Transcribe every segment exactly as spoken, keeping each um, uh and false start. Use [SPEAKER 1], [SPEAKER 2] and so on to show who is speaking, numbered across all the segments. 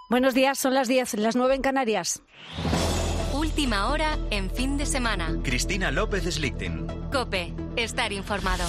[SPEAKER 1] Buenos días, son las diez, las nueve en Canarias.
[SPEAKER 2] Última hora en fin de semana.
[SPEAKER 3] Cristina López Slichting.
[SPEAKER 2] COPE, estar informado.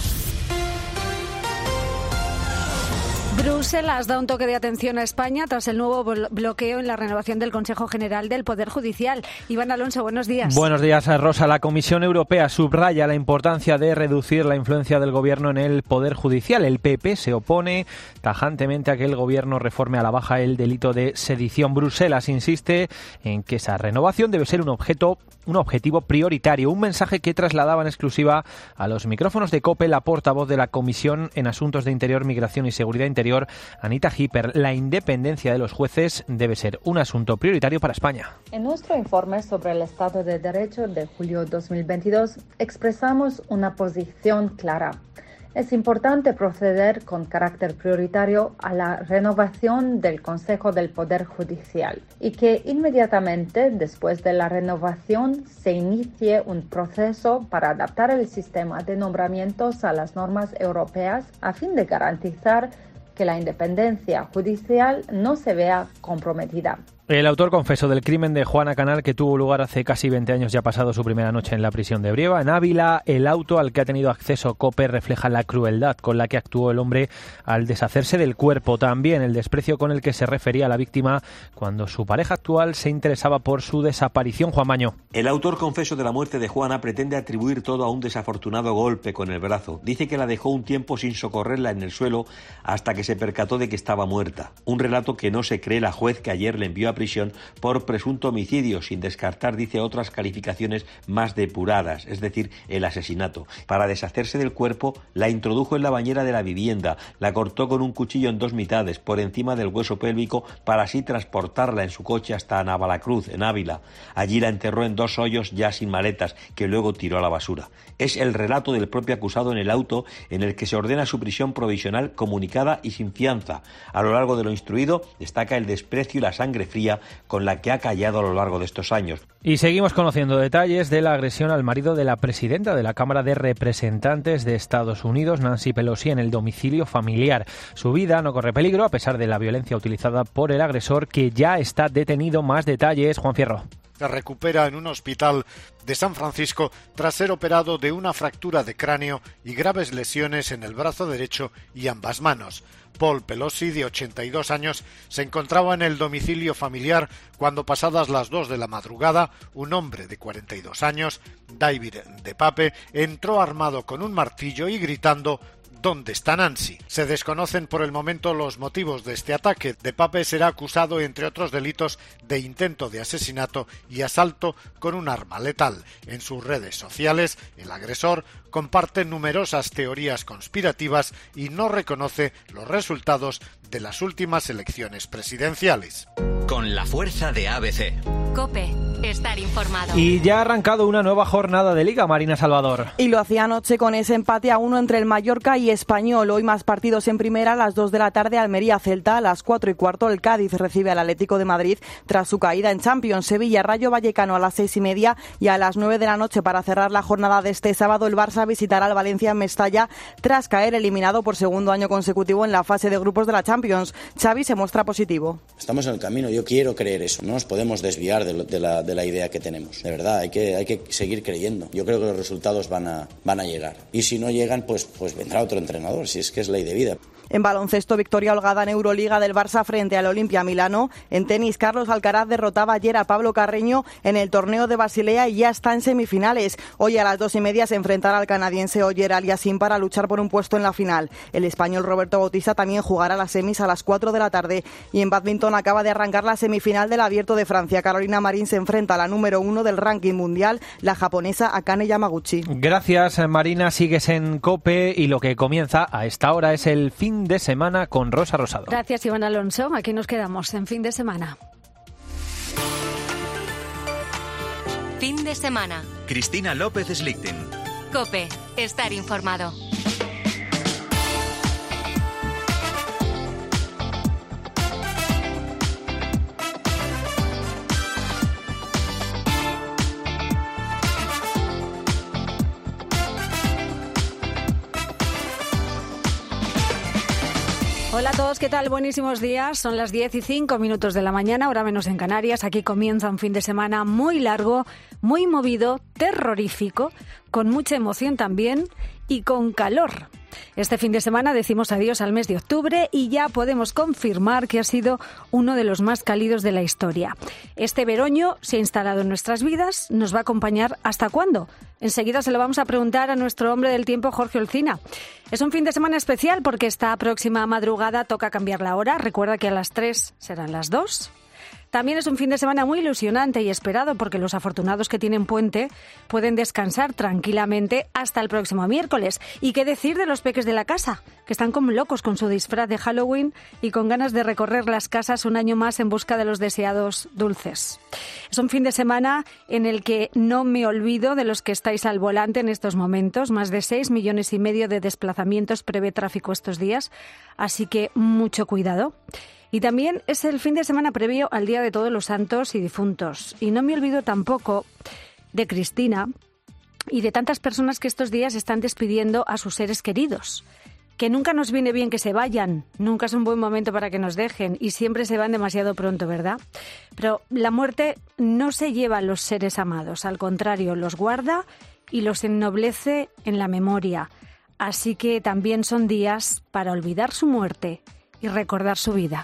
[SPEAKER 1] Bruselas da un toque de atención a España tras el nuevo bloqueo en la renovación del Consejo General del Poder Judicial. Iván Alonso, buenos días.
[SPEAKER 4] Buenos días, Rosa. La Comisión Europea subraya la importancia de reducir la influencia del Gobierno en el Poder Judicial. El P P se opone tajantemente a que el Gobierno reforme a la baja el delito de sedición. Bruselas insiste en que esa renovación debe ser un objeto, un objetivo prioritario. Un mensaje que trasladaba en exclusiva a los micrófonos de COPE la portavoz de la Comisión en Asuntos de Interior, Migración y Seguridad Interior, Anita Hipper. La independencia de los jueces debe ser un asunto prioritario para España.
[SPEAKER 5] En nuestro informe sobre el Estado de Derecho de julio de dos mil veintidós expresamos una posición clara. Es importante proceder con carácter prioritario a la renovación del Consejo del Poder Judicial y que inmediatamente después de la renovación se inicie un proceso para adaptar el sistema de nombramientos a las normas europeas a fin de garantizar que la independencia judicial no se vea comprometida.
[SPEAKER 4] El autor confeso del crimen de Juana Canal, que tuvo lugar hace casi veinte años, ya ha pasado su primera noche en la prisión de Brieva. En Ávila, el auto al que ha tenido acceso COPE refleja la crueldad con la que actuó el hombre al deshacerse del cuerpo. También el desprecio con el que se refería a la víctima cuando su pareja actual se interesaba por su desaparición. Juan Maño.
[SPEAKER 6] El autor confeso de la muerte de Juana pretende atribuir todo a un desafortunado golpe con el brazo. Dice que la dejó un tiempo sin socorrerla en el suelo hasta que se percató de que estaba muerta. Un relato que no se cree la juez que ayer le envió a prisión por presunto homicidio, sin descartar, dice, otras calificaciones más depuradas, es decir, el asesinato. Para deshacerse del cuerpo, la introdujo en la bañera de la vivienda, la cortó con un cuchillo en dos mitades, por encima del hueso pélvico, para así transportarla en su coche hasta Navalacruz, en Ávila. Allí la enterró en dos hoyos ya sin maletas, que luego tiró a la basura. Es el relato del propio acusado en el auto, en el que se ordena su prisión provisional comunicada y sin fianza. A lo largo de lo instruido, destaca el desprecio y la sangre fría con la que ha callado a lo largo de estos años.
[SPEAKER 4] Y seguimos conociendo detalles de la agresión al marido de la presidenta de la Cámara de Representantes de Estados Unidos, Nancy Pelosi, en el domicilio familiar. Su vida no corre peligro a pesar de la violencia utilizada por el agresor, que ya está detenido. Más detalles, Juan Fierro.
[SPEAKER 7] Se recupera en un hospital de San Francisco tras ser operado de una fractura de cráneo y graves lesiones en el brazo derecho y ambas manos. Paul Pelosi, de ochenta y dos años, se encontraba en el domicilio familiar cuando, pasadas las dos de la madrugada, un hombre de cuarenta y dos años, David DePape, entró armado con un martillo y gritando: ¿Dónde está Nancy? Se desconocen por el momento los motivos de este ataque. DePape será acusado, entre otros delitos, de intento de asesinato y asalto con un arma letal. En sus redes sociales, el agresor comparte numerosas teorías conspirativas y no reconoce los resultados de las últimas elecciones presidenciales.
[SPEAKER 3] Con la fuerza de A B C.
[SPEAKER 2] COPE, estar informado.
[SPEAKER 4] Y ya ha arrancado una nueva jornada de Liga, Marina Salvador.
[SPEAKER 8] Y lo hacía anoche con ese empate a uno entre el Mallorca y Español. Hoy más partidos en primera: a las dos de la tarde Almería-Celta, a las cuatro y cuarto el Cádiz recibe al Atlético de Madrid tras su caída en Champions. Sevilla-Rayo Vallecano a las seis y media, y a las nueve de la noche, para cerrar la jornada de este sábado, el Barça visitará al Valencia en Mestalla tras caer eliminado por segundo año consecutivo en la fase de grupos de la Champions. Xavi se muestra positivo.
[SPEAKER 9] Estamos en el camino, yo quiero creer eso, no nos podemos desviar de, lo, de, la, de la idea que tenemos. De verdad, hay que, hay que seguir creyendo. Yo creo que los resultados van a, van a llegar. Y si no llegan, pues, pues vendrá otro entrenador, si es que es ley de vida.
[SPEAKER 8] En baloncesto, victoria holgada en Euroliga del Barça frente al Olimpia Milano. En tenis, Carlos Alcaraz derrotaba ayer a Pablo Carreño en el torneo de Basilea y ya está en semifinales. Hoy a las dos y media se enfrentará al canadiense Oyer Aliassime para luchar por un puesto en la final. El español Roberto Bautista también jugará las semis a las cuatro de la tarde. Y en bádminton acaba de arrancar la semifinal del Abierto de Francia. Carolina Marín se enfrenta a la número uno del ranking mundial, la japonesa Akane Yamaguchi.
[SPEAKER 4] Gracias, Marina. Sigues en COPE y lo que comienza a esta hora es el fin de semana con Rosa Rosado.
[SPEAKER 1] Gracias, Iván Alonso. Aquí nos quedamos en fin de semana.
[SPEAKER 2] Fin de semana.
[SPEAKER 3] Cristina López Slichting.
[SPEAKER 2] COPE, estar informado.
[SPEAKER 1] Hola a todos, ¿qué tal? Buenísimos días. Son las diez y cinco minutos de la mañana, hora menos en Canarias. Aquí comienza un fin de semana muy largo, muy movido, terrorífico, con mucha emoción también y con calor. Este fin de semana decimos adiós al mes de octubre y ya podemos confirmar que ha sido uno de los más cálidos de la historia. Este veroño se ha instalado en nuestras vidas, ¿nos va a acompañar hasta cuándo? Enseguida se lo vamos a preguntar a nuestro hombre del tiempo, Jorge Olcina. Es un fin de semana especial porque esta próxima madrugada toca cambiar la hora. Recuerda que a las tres serán las dos. También es un fin de semana muy ilusionante y esperado porque los afortunados que tienen puente pueden descansar tranquilamente hasta el próximo miércoles. ¿Y qué decir de los peques de la casa? Que están como locos con su disfraz de Halloween y con ganas de recorrer las casas un año más en busca de los deseados dulces. Es un fin de semana en el que no me olvido de los que estáis al volante en estos momentos. Más de seis millones y medio de desplazamientos prevé tráfico estos días, así que mucho cuidado. Y también es el fin de semana previo al Día de Todos los Santos y Difuntos. Y no me olvido tampoco de Cristina y de tantas personas que estos días están despidiendo a sus seres queridos. Que nunca nos viene bien que se vayan, nunca es un buen momento para que nos dejen y siempre se van demasiado pronto, ¿verdad? Pero la muerte no se lleva a los seres amados, al contrario, los guarda y los ennoblece en la memoria. Así que también son días para olvidar su muerte y recordar su vida.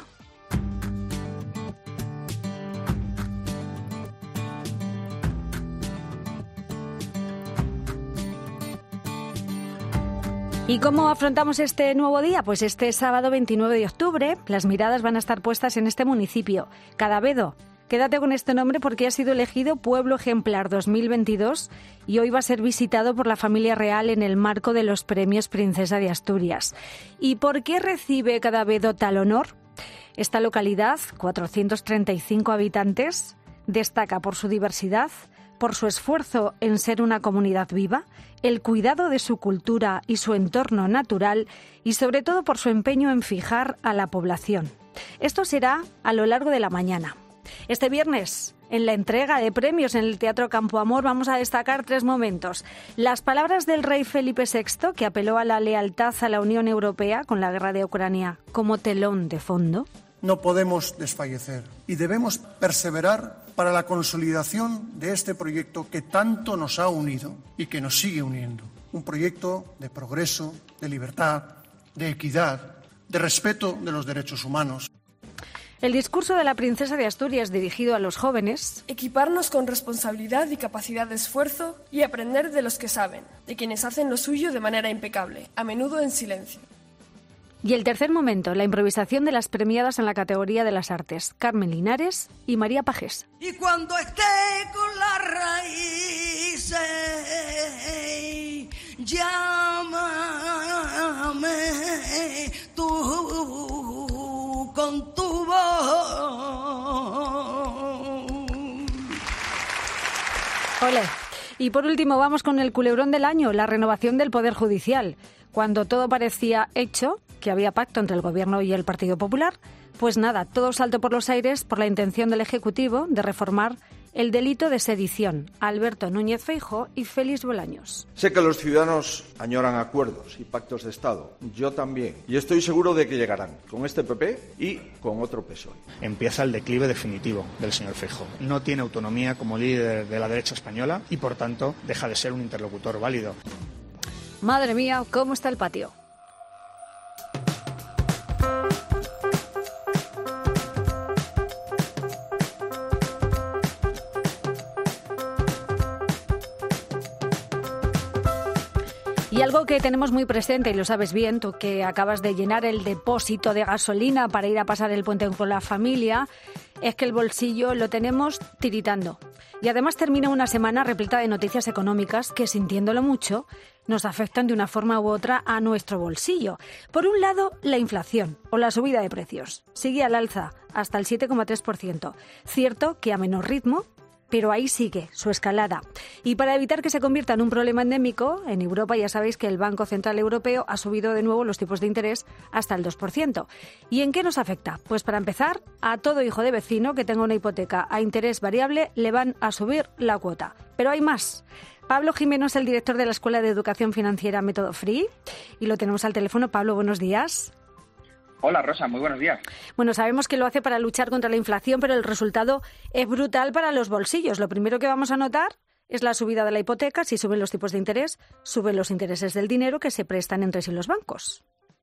[SPEAKER 1] ¿Y cómo afrontamos este nuevo día? Pues este sábado veintinueve de octubre las miradas van a estar puestas en este municipio, Cadavedo. Quédate con este nombre porque ha sido elegido Pueblo Ejemplar dos mil veintidós y hoy va a ser visitado por la familia real en el marco de los Premios Princesa de Asturias. ¿Y por qué recibe Cadavedo tal honor? Esta localidad, cuatrocientos treinta y cinco habitantes, destaca por su diversidad, por su esfuerzo en ser una comunidad viva, el cuidado de su cultura y su entorno natural y sobre todo por su empeño en fijar a la población. Esto será a lo largo de la mañana. Este viernes, en la entrega de premios en el Teatro Campo Amor, vamos a destacar tres momentos. Las palabras del rey Felipe sexto, que apeló a la lealtad a la Unión Europea con la guerra de Ucrania como telón de fondo.
[SPEAKER 10] No podemos desfallecer y debemos perseverar para la consolidación de este proyecto que tanto nos ha unido y que nos sigue uniendo. Un proyecto de progreso, de libertad, de equidad, de respeto de los derechos humanos.
[SPEAKER 1] El discurso de la princesa de Asturias dirigido a los jóvenes.
[SPEAKER 11] Equiparnos con responsabilidad y capacidad de esfuerzo y aprender de los que saben, de quienes hacen lo suyo de manera impecable, a menudo en silencio.
[SPEAKER 1] Y el tercer momento, la improvisación de las premiadas en la categoría de las artes, Carmen Linares y María Pajés.
[SPEAKER 12] Y cuando esté con las raíces, llámame tú con tu voz.
[SPEAKER 1] Ole. Y por último vamos con el culebrón del año, la renovación del Poder Judicial. Cuando todo parecía hecho, que había pacto entre el Gobierno y el Partido Popular, pues nada, todo saltó por los aires por la intención del Ejecutivo de reformar el delito de sedición. Alberto Núñez Feijóo y Félix Bolaños.
[SPEAKER 13] Sé que los ciudadanos añoran acuerdos y pactos de Estado. Yo también. Y estoy seguro de que llegarán con este P P y con otro P S O E.
[SPEAKER 14] Empieza el declive definitivo del señor Feijóo. No tiene autonomía como líder de la derecha española y, por tanto, deja de ser un interlocutor válido.
[SPEAKER 1] Madre mía, ¿cómo está el patio? Y algo que tenemos muy presente, y lo sabes bien, tú que acabas de llenar el depósito de gasolina para ir a pasar el puente con la familia, es que el bolsillo lo tenemos tiritando. Y además termina una semana repleta de noticias económicas que, sintiéndolo mucho, nos afectan de una forma u otra a nuestro bolsillo. Por un lado, la inflación o la subida de precios. Sigue al alza, hasta el siete coma tres por ciento. Cierto que a menor ritmo, pero ahí sigue su escalada. Y para evitar que se convierta en un problema endémico, en Europa ya sabéis que el Banco Central Europeo ha subido de nuevo los tipos de interés hasta el dos por ciento. ¿Y en qué nos afecta? Pues para empezar, a todo hijo de vecino que tenga una hipoteca a interés variable le van a subir la cuota. Pero hay más. Pablo Jimeno es el director de la Escuela de Educación Financiera Método Free y lo tenemos al teléfono. Pablo, buenos días.
[SPEAKER 15] Hola Rosa, muy buenos días.
[SPEAKER 1] Bueno, sabemos que lo hace para luchar contra la inflación, pero el resultado es brutal para los bolsillos. Lo primero que vamos a notar es la subida de la hipoteca. Si suben los tipos de interés, suben los intereses del dinero que se prestan entre sí los bancos.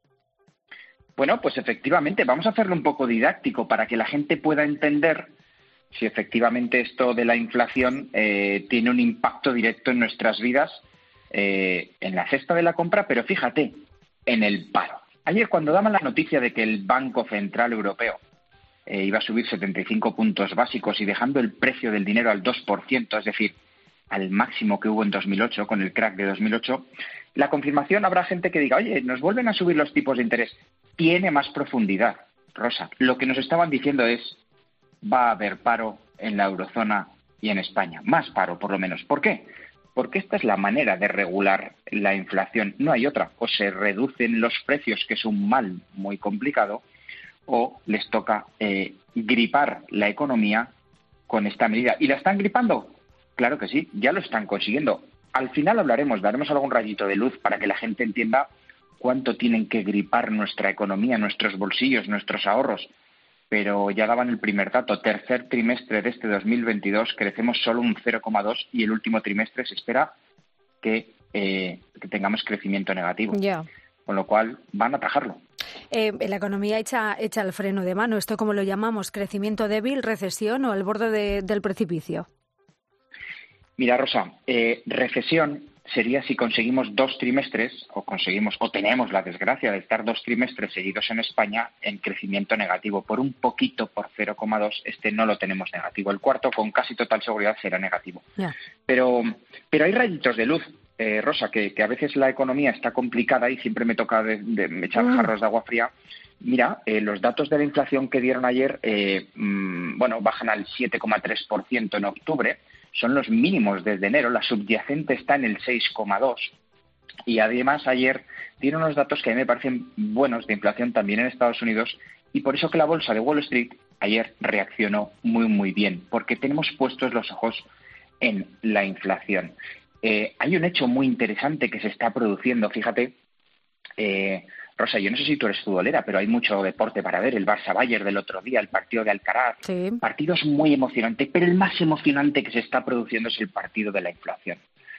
[SPEAKER 15] Bueno, pues efectivamente, vamos a hacerlo un poco didáctico para que la gente pueda entender si efectivamente esto de la inflación eh, tiene un impacto directo en nuestras vidas, eh, en la cesta de la compra, pero fíjate, en el paro. Ayer, cuando daban la noticia de que el Banco Central Europeo eh, iba a subir setenta y cinco puntos básicos y dejando el precio del dinero al dos por ciento, es decir, al máximo que hubo en dos mil ocho, con el crack de dos mil ocho, la confirmación, habrá gente que diga, oye, nos vuelven a subir los tipos de interés. Tiene más profundidad, Rosa. Lo que nos estaban diciendo es, va a haber paro en la eurozona y en España. Más paro, por lo menos. ¿Por qué? Porque esta es la manera de regular la inflación. No hay otra. O se reducen los precios, que es un mal muy complicado, o les toca eh, gripar la economía con esta medida. ¿Y la están gripando? Claro que sí, ya lo están consiguiendo. Al final hablaremos, daremos algún rayito de luz para que la gente entienda cuánto tienen que gripar nuestra economía, nuestros bolsillos, nuestros ahorros. Pero ya daban el primer dato. Tercer trimestre de este dos mil veintidós crecemos solo un cero coma dos y el último trimestre se espera que, eh, que tengamos crecimiento negativo.
[SPEAKER 1] Ya.
[SPEAKER 15] Con lo cual van a atajarlo.
[SPEAKER 1] Eh, la economía echa, echa el freno de mano. ¿Esto cómo lo llamamos? ¿Crecimiento débil, recesión o al borde de, del precipicio?
[SPEAKER 15] Mira, Rosa, eh, recesión sería si conseguimos dos trimestres, o conseguimos, o tenemos la desgracia de estar dos trimestres seguidos en España en crecimiento negativo. Por un poquito, por cero coma dos, este no lo tenemos negativo. El cuarto, con casi total seguridad, será negativo. Yeah. Pero, pero hay rayitos de luz, eh, Rosa, que, que a veces la economía está complicada y siempre me toca de, de echar mm. jarros de agua fría. Mira, eh, los datos de la inflación que dieron ayer, eh, mmm, bueno, bajan al siete coma tres por ciento en octubre. Son los mínimos desde enero, la subyacente está en el seis coma dos y además ayer dieron unos datos que a mí me parecen buenos de inflación también en Estados Unidos y por eso que la bolsa de Wall Street ayer reaccionó muy muy bien, porque tenemos puestos los ojos en la inflación. Eh, hay un hecho muy interesante que se está produciendo, fíjate, eh, Rosa, yo no sé si tú eres futbolera, pero hay mucho deporte para ver. El Barça-Bayern del otro día, el partido de Alcaraz. Sí. Partidos muy emocionantes, pero el más emocionante que se está produciendo es el partido de la inflación.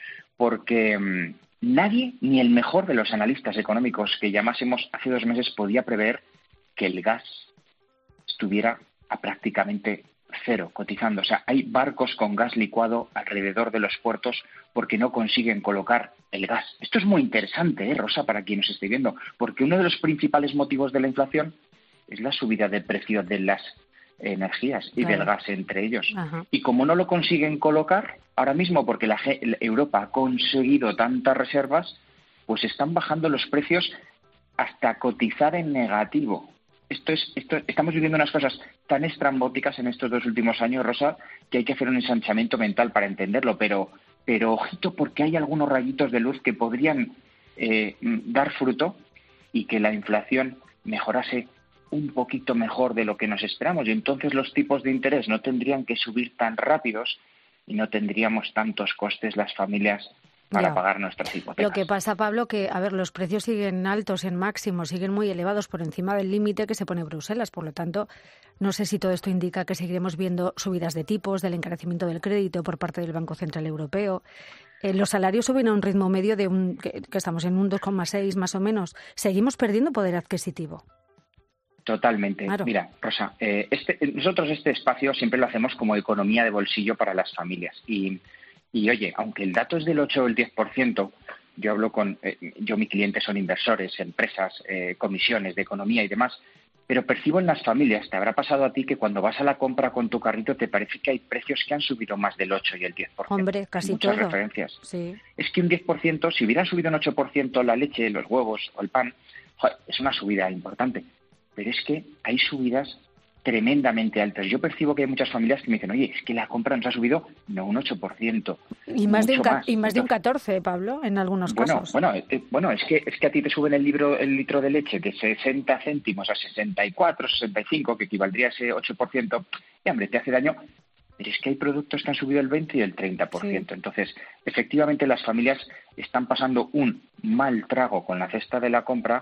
[SPEAKER 15] Porque mmm, nadie, ni el mejor de los analistas económicos que llamásemos hace dos meses, podía prever que el gas estuviera a prácticamente cero cotizando. O sea, hay barcos con gas licuado alrededor de los puertos porque no consiguen colocar el gas. Esto es muy interesante, ¿eh, Rosa, para quien nos esté viendo, porque uno de los principales motivos de la inflación es la subida de precio de las energías y claro. del gas entre ellos. Ajá. Y como no lo consiguen colocar, ahora mismo porque la Europa ha conseguido tantas reservas, pues están bajando los precios hasta cotizar en negativo. Esto es, esto, estamos viviendo unas cosas tan estrambóticas en estos dos últimos años, Rosa, que hay que hacer un ensanchamiento mental para entenderlo, pero, pero ojito porque hay algunos rayitos de luz que podrían eh, dar fruto y que la inflación mejorase un poquito mejor de lo que nos esperamos y entonces los tipos de interés no tendrían que subir tan rápidos y no tendríamos tantos costes las familias para ya. pagar nuestras hipotecas.
[SPEAKER 1] Lo que pasa, Pablo, que a ver, los precios siguen altos en máximo, siguen muy elevados por encima del límite que se pone Bruselas. Por lo tanto, no sé si todo esto indica que seguiremos viendo subidas de tipos, del encarecimiento del crédito por parte del Banco Central Europeo. Eh, los salarios suben a un ritmo medio de un que, que estamos en un dos coma seis más o menos. Seguimos perdiendo poder adquisitivo.
[SPEAKER 15] Totalmente. Claro. Mira, Rosa, eh, este, nosotros este espacio siempre lo hacemos como economía de bolsillo para las familias y Y oye, aunque el dato es del ocho o el diez por ciento, yo hablo con, eh, yo mi cliente son inversores, empresas, eh, comisiones de economía y demás, pero percibo en las familias, te habrá pasado a ti que cuando vas a la compra con tu carrito te parece que hay precios que han subido más del ocho y el diez por ciento.
[SPEAKER 1] Hombre, casi
[SPEAKER 15] muchas
[SPEAKER 1] todo.
[SPEAKER 15] referencias.
[SPEAKER 1] Sí.
[SPEAKER 15] Es que un diez por ciento, si hubieran subido un ocho por ciento la leche, los huevos o el pan, joder, es una subida importante. Pero es que hay subidas tremendamente altas. Yo percibo que hay muchas familias que me dicen, oye, es que la compra nos ha subido no un ocho por ciento.
[SPEAKER 1] Y más de un,
[SPEAKER 15] más.
[SPEAKER 1] Y más de un catorce, Pablo, en algunos
[SPEAKER 15] bueno,
[SPEAKER 1] casos.
[SPEAKER 15] Bueno, eh, bueno es que es que a ti te suben el, libro, el litro de leche de sesenta céntimos a sesenta y cuatro, sesenta y cinco, que equivaldría a ese ocho por ciento, y hombre, te hace daño. Pero es que hay productos que han subido el veinte y el treinta por ciento. Sí. Entonces, efectivamente, las familias están pasando un mal trago con la cesta de la compra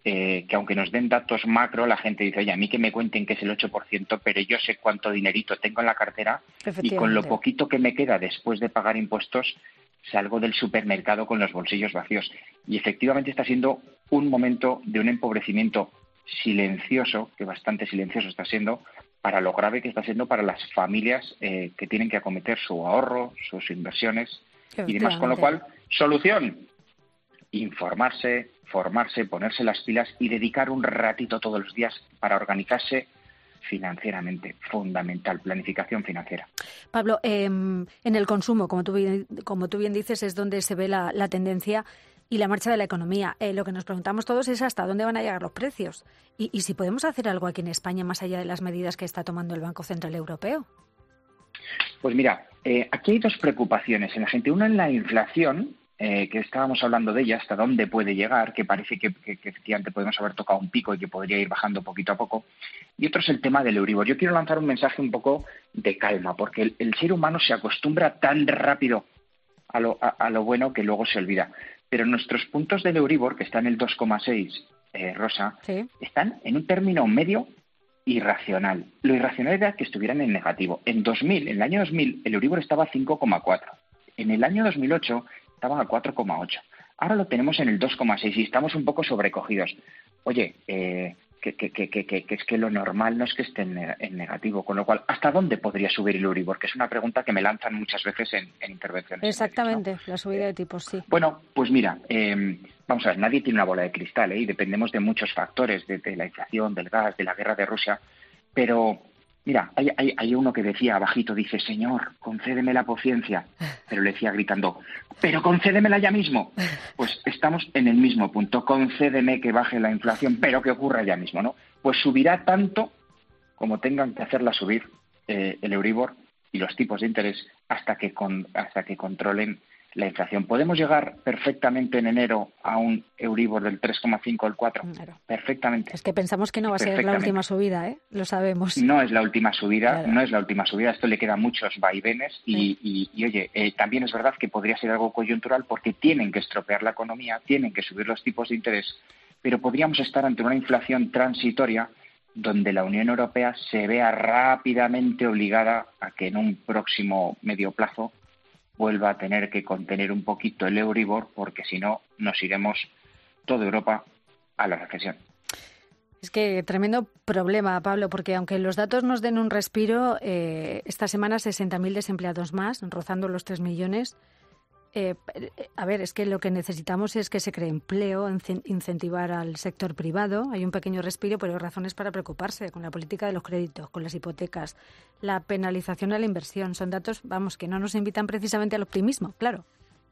[SPEAKER 15] eh, que aunque nos den datos macro, la gente dice, oye, a mí que me cuenten que es el ocho por ciento, pero yo sé cuánto dinerito tengo en la cartera y con lo poquito que me queda después de pagar impuestos, salgo del supermercado con los bolsillos vacíos. Y efectivamente está siendo un momento de un empobrecimiento silencioso, que bastante silencioso está siendo, para lo grave que está siendo para las familias eh, que tienen que acometer su ahorro, sus inversiones y demás. Con lo cual, solución, informarse, formarse, ponerse las pilas y dedicar un ratito todos los días para organizarse financieramente. Fundamental, planificación financiera.
[SPEAKER 1] Pablo, eh, en el consumo, como tú bien, como tú bien dices, es donde se ve la, la tendencia y la marcha de la economía. Eh, lo que nos preguntamos todos es hasta dónde van a llegar los precios y, y si podemos hacer algo aquí en España más allá de las medidas que está tomando el Banco Central Europeo.
[SPEAKER 15] Pues mira, eh, aquí hay dos preocupaciones en la gente. Una en la inflación, eh, que estábamos hablando de ella, hasta dónde puede llegar, que parece que, que, que efectivamente podemos haber tocado un pico y que podría ir bajando poquito a poco. Y otro es el tema del Euribor. Yo quiero lanzar un mensaje un poco de calma, porque el, el ser humano se acostumbra tan rápido a lo, a, a lo bueno que luego se olvida. Pero nuestros puntos del Euribor, que están en el dos coma seis, eh, Rosa, ¿sí?, están en un término medio irracional. Lo irracional era que estuvieran en negativo. En dos mil, en el año dos mil, el Euribor estaba a cinco coma cuatro. En el año dos mil ocho estaba a cuatro coma ocho. Ahora lo tenemos en el dos coma seis y estamos un poco sobrecogidos. Oye, eh, que, que, que, que, que es que lo normal no es que esté en, en negativo, con lo cual, ¿hasta dónde podría subir el Euribor? Que es una pregunta que me lanzan muchas veces en, en intervenciones.
[SPEAKER 1] Exactamente,
[SPEAKER 15] ¿no?
[SPEAKER 1] La subida de tipos, sí.
[SPEAKER 15] Bueno, pues mira, eh, vamos a ver, nadie tiene una bola de cristal, ¿eh? Y dependemos de muchos factores, de, de la inflación, del gas, de la guerra de Rusia, pero mira, hay, hay, hay uno que decía abajito, dice, Señor, concédeme la paciencia, pero le decía gritando, pero concédemela ya mismo. Pues estamos en el mismo punto, concédeme que baje la inflación, pero que ocurra ya mismo, ¿no? Pues subirá tanto como tengan que hacerla subir eh, el Euribor y los tipos de interés hasta que, con, hasta que controlen la inflación. ¿Podemos llegar perfectamente en enero a un Euribor del tres coma cinco o el cuatro? Claro. Perfectamente.
[SPEAKER 1] Es que pensamos que no va a ser la última subida, ¿eh? Lo sabemos.
[SPEAKER 15] No es la última subida,
[SPEAKER 1] claro.
[SPEAKER 15] no es la última subida. Esto le queda muchos vaivenes y, sí. y, y oye, eh, también es verdad que podría ser algo coyuntural porque tienen que estropear la economía, tienen que subir los tipos de interés, pero podríamos estar ante una inflación transitoria donde la Unión Europea se vea rápidamente obligada a que en un próximo medio plazo vuelva a tener que contener un poquito el Euribor, porque si no, nos iremos toda Europa a la recesión.
[SPEAKER 1] Es que tremendo problema, Pablo, porque aunque los datos nos den un respiro, eh, esta semana sesenta mil desempleados más, rozando los tres millones. Eh, a ver, es que lo que necesitamos es que se cree empleo, incentivar al sector privado. Hay un pequeño respiro, pero hay razones para preocuparse con la política de los créditos, con las hipotecas, la penalización a la inversión. Son datos, vamos, que no nos invitan precisamente al optimismo, claro.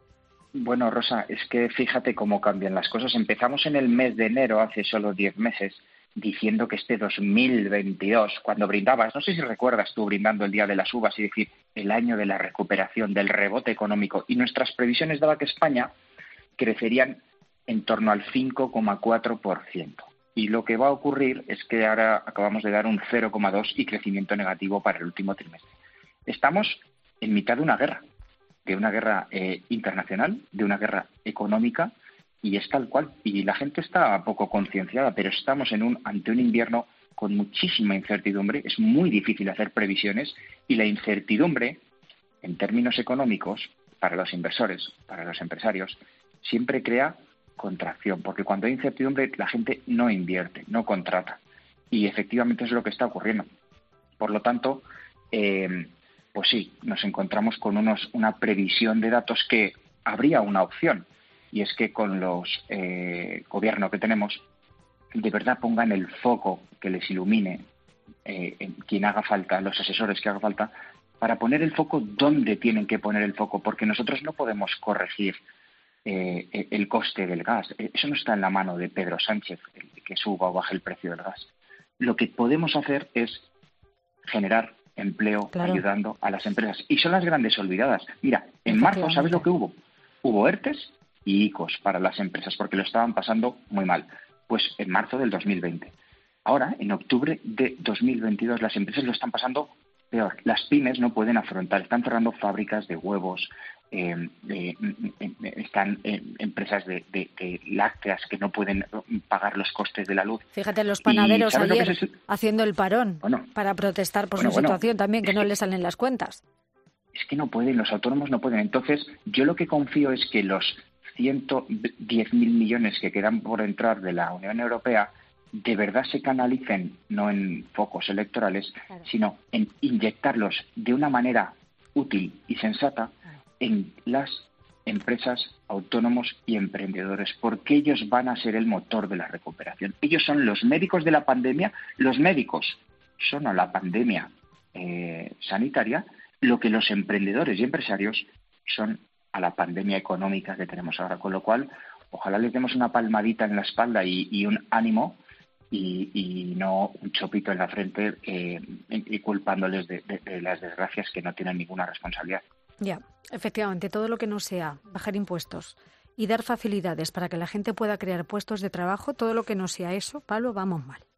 [SPEAKER 15] Bueno, Rosa, es que fíjate cómo cambian las cosas. Empezamos en el mes de enero, hace solo diez meses, diciendo que este dos mil veintidós, cuando brindabas, no sé si recuerdas tú brindando el Día de las Uvas y decir el año de la recuperación, del rebote económico, y nuestras previsiones daba que España crecerían en torno al cinco coma cuatro por ciento. Y lo que va a ocurrir es que ahora acabamos de dar un cero coma dos por ciento y crecimiento negativo para el último trimestre. Estamos en mitad de una guerra, de una guerra eh, internacional, de una guerra económica, y es tal cual. Y la gente está poco concienciada, pero estamos en un, ante un invierno con muchísima incertidumbre. Es muy difícil hacer previsiones y la incertidumbre, en términos económicos, para los inversores, para los empresarios, siempre crea contracción, porque cuando hay incertidumbre la gente no invierte, no contrata. Y efectivamente es lo que está ocurriendo. Por lo tanto, eh, pues sí, nos encontramos con unos, una previsión de datos que habría una opción, y es que con los eh, gobiernos que tenemos, de verdad pongan el foco que les ilumine eh, en quien haga falta, los asesores que haga falta, para poner el foco donde tienen que poner el foco, porque nosotros no podemos corregir eh, el coste del gas. Eso no está en la mano de Pedro Sánchez, el que suba o baje el precio del gas. Lo que podemos hacer es generar empleo, claro, ayudando a las empresas. Y son las grandes olvidadas. Mira, en marzo, ¿sabes lo que hubo? Hubo ERTES y ICOs para las empresas, porque lo estaban pasando muy mal. Pues en marzo del dos mil veinte. Ahora, en octubre de dos mil veintidós, las empresas lo están pasando peor. Las pymes no pueden afrontar, están cerrando fábricas de huevos, eh, eh, están eh, empresas de, de, de lácteas que no pueden pagar los costes de la luz.
[SPEAKER 1] Fíjate, los panaderos ayer
[SPEAKER 15] es el...
[SPEAKER 1] haciendo el parón
[SPEAKER 15] bueno,
[SPEAKER 1] para protestar por
[SPEAKER 15] bueno,
[SPEAKER 1] su
[SPEAKER 15] bueno,
[SPEAKER 1] situación también, que no
[SPEAKER 15] que...
[SPEAKER 1] les salen las cuentas.
[SPEAKER 15] Es que no pueden, los autónomos no pueden. Entonces, yo lo que confío es que los ciento diez mil millones que quedan por entrar de la Unión Europea de verdad se canalicen, no en focos electorales, claro, sino en inyectarlos de una manera útil y sensata en las empresas, autónomos y emprendedores, porque ellos van a ser el motor de la recuperación. Ellos son los médicos de la pandemia. Los médicos son a la pandemia eh, sanitaria lo que los emprendedores y empresarios son a la pandemia económica que tenemos ahora. Con lo cual, ojalá les demos una palmadita en la espalda y, y un ánimo y, y no un chopito en la frente eh, y culpándoles de, de, de las desgracias que no tienen ninguna responsabilidad.
[SPEAKER 1] Ya, efectivamente, todo lo que no sea bajar impuestos y dar facilidades para que la gente pueda crear puestos de trabajo, todo lo que no sea eso, Pablo, vamos mal.